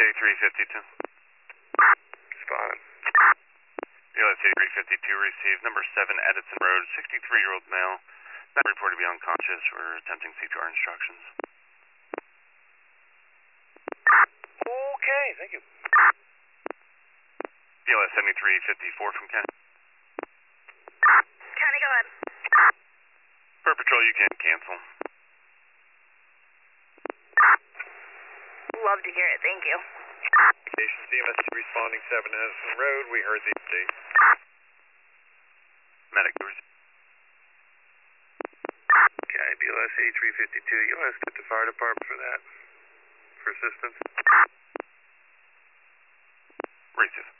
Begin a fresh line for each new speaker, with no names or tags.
A352.
Spot.
BLS A352 received number 7 Edison Road, 63-year-old male. Not reported to be unconscious. We're attempting CPR instructions.
Okay, thank you.
BLS 7354 from Ken.
County, go ahead.
Per patrol, you can cancel.
Love to hear it, thank you.
Station CMS responding 7 Edison Road. We heard the update.
Medic.
Okay, BLS A352. You'll ask the fire department for that. For assistance.
Receive.